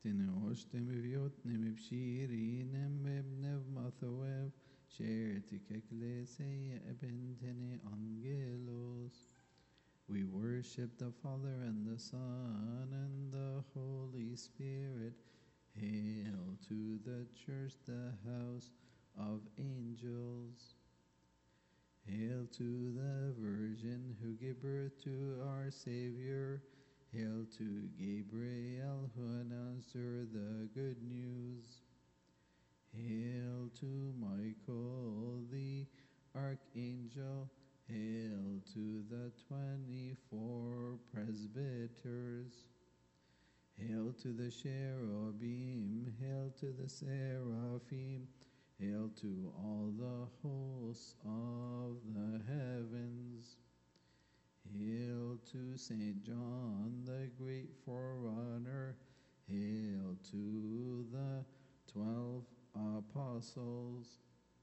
تنوشتم بيوتنم بشيرينم ببنب مثوب شيرتك ecclesia bentene angelos. We worship the Father and the Son and the Holy Spirit. Hail to the church, the house of angels. Hail to the Virgin who gave birth to our Savior. Hail to Gabriel who announced her the good news. Hail to Michael the Archangel. Hail to the 24 presbyters. Hail to the cherubim. Hail to the seraphim. Hail to all the hosts of the heavens. Hail to St. John, the great forerunner. Hail to the 12 apostles.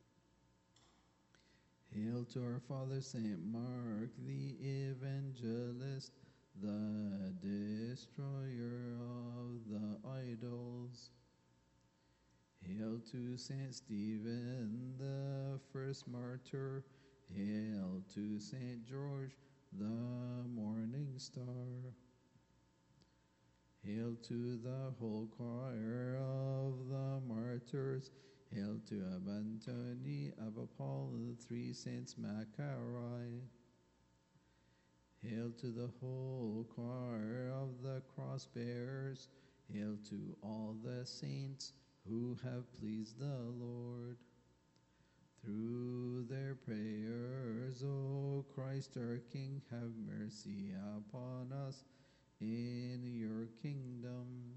Hail to our father St. Mark, the evangelist, the destroyer of the idols. Hail to St. Stephen, the first martyr. Hail to St. George, the morning star. Hail to the whole choir of the martyrs. Hail to Abba Antony, Abba Paul, the three saints Macari. Hail to the whole choir of the cross bearers. Hail to all the saints who have pleased the Lord. Through their prayers, O Christ our King, have mercy upon us in your kingdom.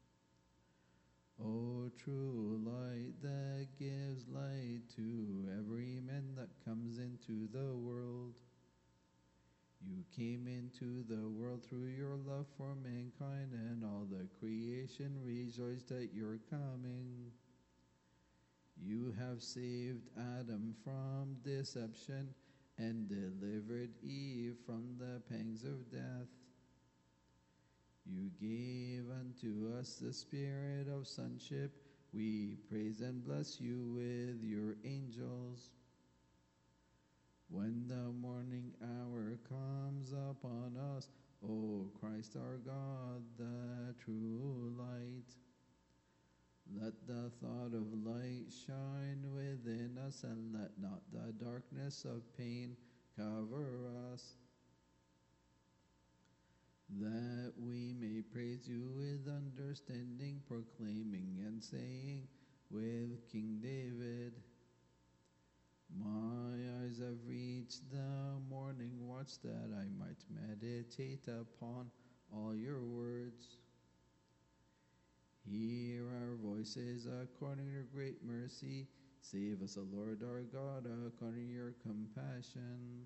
O true light that gives light to every man that comes into the world. You came into the world through your love for mankind, and all the creation rejoiced at your coming. You have saved Adam from deception and delivered Eve from the pangs of death. You gave unto us the spirit of sonship. We praise and bless you with your angels. When the morning hour comes upon us, O Christ our God, the true light, let the thought of light shine within us, and let not the darkness of pain cover us, that we may praise you with understanding, proclaiming and saying with King David, my eyes have reached the morning watch, that I might meditate upon all your words. Hear our voices according to your great mercy. Save us, O Lord our God, according to your compassion.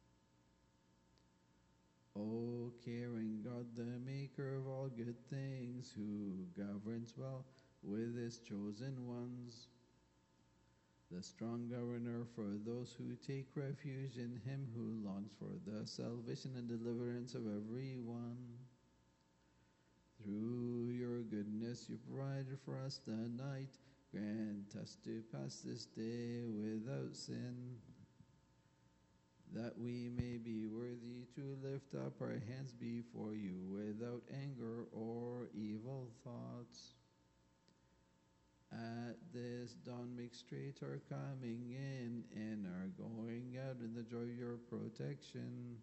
O caring God, the maker of all good things, who governs well with his chosen ones, the strong governor for those who take refuge in him, who longs for the salvation and deliverance of everyone. Through your goodness you provided for us the night. Grant us to pass this day without sin, that we may be worthy to lift up our hands before you without anger or evil thoughts. At this dawn make straight our coming in and our going out in the joy of your protection,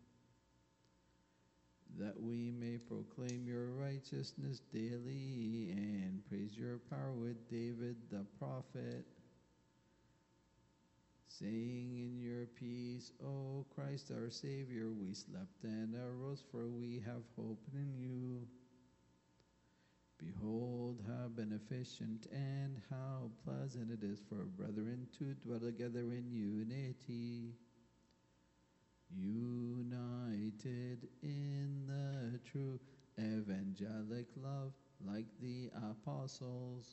that we may proclaim your righteousness daily and praise your power with David the prophet, saying in your peace, O Christ our Savior, we slept and arose, for we have hope in you. Behold, how beneficent and how pleasant it is for brethren to dwell together in unity, united in the true evangelic love, like the apostles.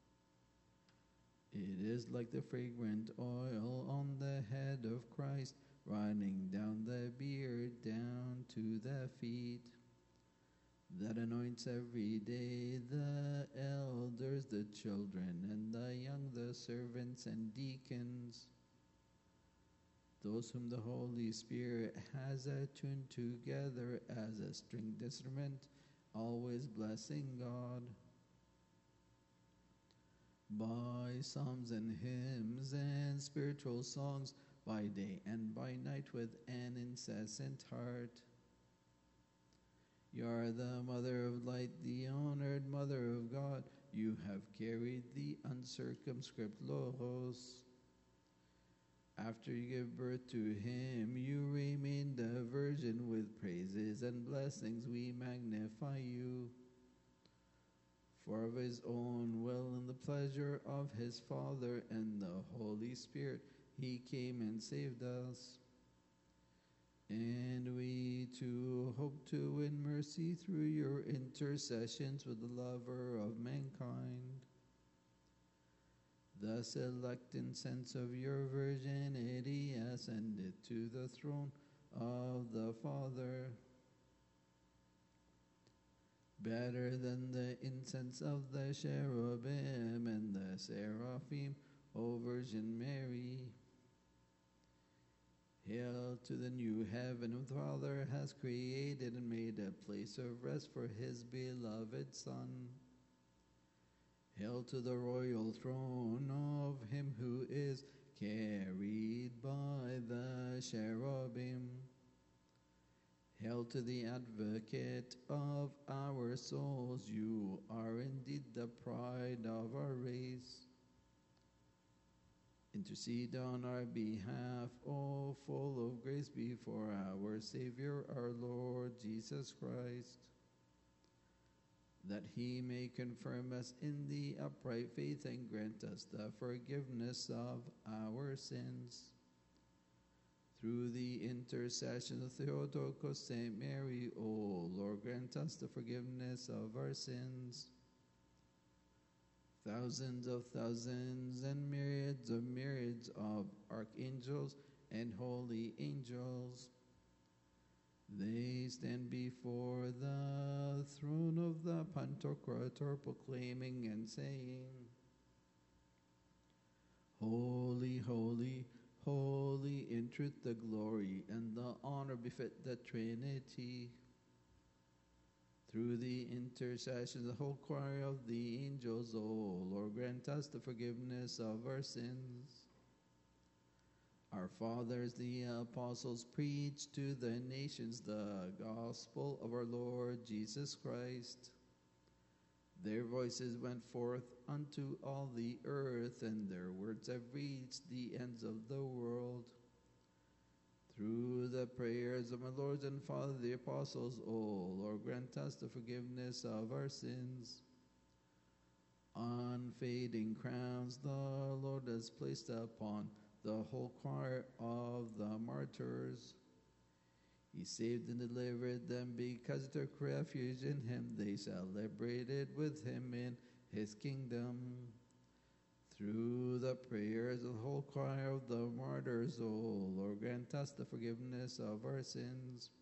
It is like the fragrant oil on the head of Christ, running down the beard, down to the feet, that anoints every day the elders, the children, and the young, the servants and deacons, those whom the Holy Spirit has attuned together as a stringed instrument, always blessing God. By psalms and hymns and spiritual songs, by day and by night with an incessant heart. You are the mother of light, the honored mother of God. You have carried the uncircumscribed Logos. After you give birth to him, you remained a virgin. With praises and blessings we magnify you. For of his own will and the pleasure of his Father and the Holy Spirit, he came and saved us. And we too hope to win mercy through your intercessions with the lover of mankind. The select incense of your virginity ascended to the throne of the Father. Better than the incense of the cherubim and the seraphim, O Virgin Mary. Hail to the new heaven whom the Father has created and made a place of rest for his beloved Son. Hail to the royal throne of him who is carried by the cherubim. Hail to the advocate of our souls. You are indeed the pride of our race. Intercede on our behalf, O full of grace, before our Savior, our Lord Jesus Christ, that he may confirm us in the upright faith and grant us the forgiveness of our sins. Through the intercession of Theotokos, Saint Mary, O Lord, grant us the forgiveness of our sins. Thousands of thousands and myriads of archangels and holy angels, they stand before the throne of the Pantocrator, proclaiming and saying, Holy, holy, holy, in truth the glory and the honor befit the Trinity. Through the intercession of the whole choir of the angels, O Lord, grant us the forgiveness of our sins. Our fathers, the apostles, preached to the nations the gospel of our Lord Jesus Christ. Their voices went forth unto all the earth, and their words have reached the ends of the world. Through the prayers of my Lord and Father, the apostles, O Lord, grant us the forgiveness of our sins. Unfading crowns the Lord has placed upon the whole choir of the martyrs. He saved and delivered them because of their refuge in him. They celebrated with him in his kingdom. Through the prayers of the whole choir of the martyrs, O Lord, grant us the forgiveness of our sins.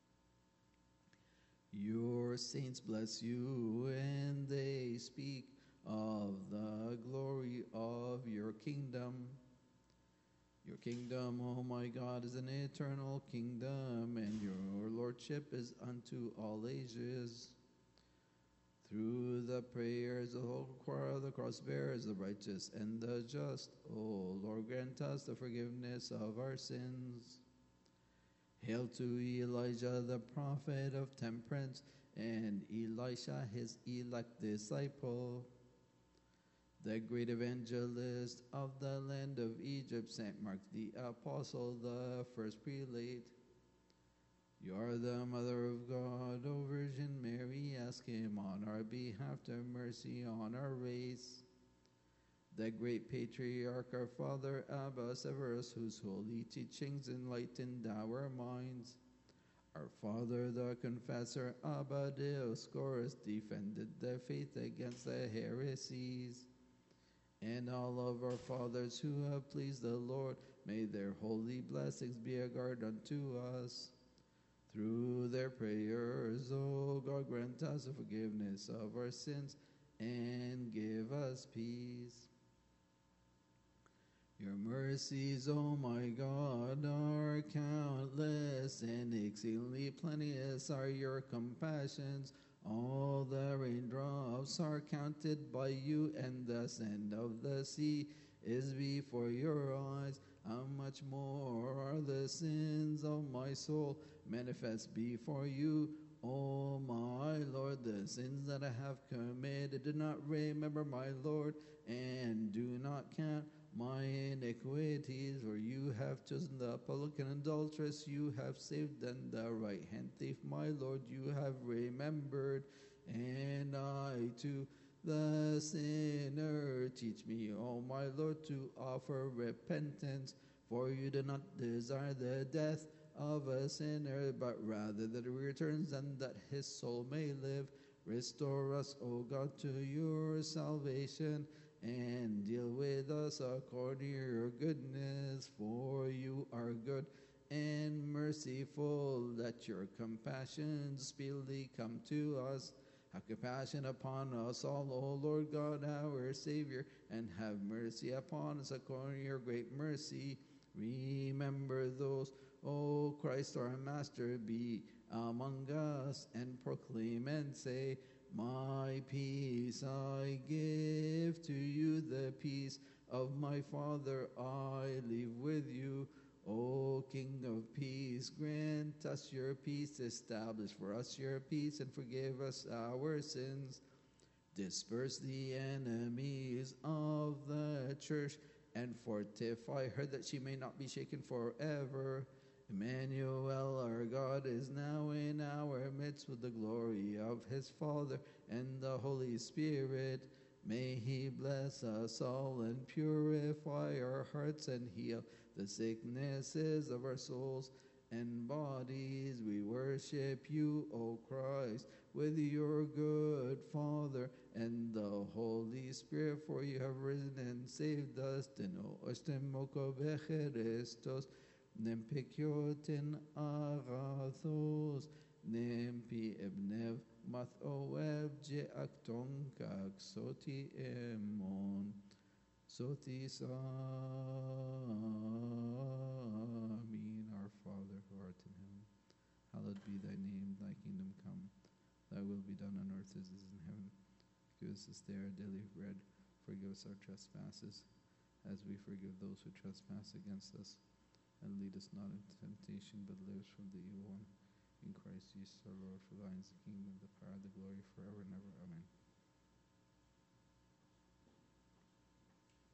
Your saints bless you, and they speak of the glory of your kingdom. Your kingdom, O my God, is an eternal kingdom, and your lordship is unto all ages. Through the prayers of the whole choir of the cross bearers, the righteous and the just, O Lord, grant us the forgiveness of our sins. Hail to Elijah, the prophet of temperance, and Elisha, his elect disciple, the great evangelist of the land of Egypt, St. Mark the apostle, the first prelate. You are the Mother of God, O Virgin Mary. Ask him on our behalf to have mercy on our race. The great patriarch, our father Abba Severus, whose holy teachings enlightened our minds. Our father, the confessor Abba Dioscorus, defended the faith against the heresies. And all of our fathers who have pleased the Lord, may their holy blessings be a guard unto us. Through their prayers, O God, grant us the forgiveness of our sins and give us peace. Your mercies, O my God, are countless, and exceedingly plenteous are your compassions. All the raindrops are counted by you, and the sand of the sea is before your eyes. How much more are the sins of my soul manifest before you, O my Lord? The sins that I have committed, do not remember, my Lord, and do not count my iniquities, for you have chosen the publican adulteress, you have saved, and the right hand thief, my Lord, you have remembered. And I too, the sinner, teach me, O my Lord, to offer repentance, for you do not desire the death of a sinner, but rather that he returns and that his soul may live. Restore us, O God, to your salvation, and deal with us according to your goodness, for you are good and merciful. Let your compassion speedily come to us. Have compassion upon us all, O Lord God, our Savior, and have mercy upon us according to your great mercy. Remember those, O Christ our Master, be among us, and proclaim and say, my peace I give to you, the peace of my Father I leave with you. O King of peace, grant us your peace, establish for us your peace, and forgive us our sins. Disperse the enemies of the church, and fortify her that she may not be shaken forever. Emmanuel, our God, is now in our midst with the glory of his Father and the Holy Spirit. May he bless us all and purify our hearts and heal the sicknesses of our souls and bodies. We worship you, O Christ, with your good Father and the Holy Spirit, for you have risen and saved us. Nempikyotin agathos, nempi ebnev mathoev je akton kak soti emon, soti samin. Our Father who art in heaven, hallowed be thy name, thy kingdom come, thy will be done on earth as it is in heaven. Give us this day our daily bread, forgive us our trespasses, as we forgive those who trespass against us. And lead us not into temptation, but deliver us from the evil one. In Christ Jesus our Lord, for thine is the kingdom, the power, the glory, forever and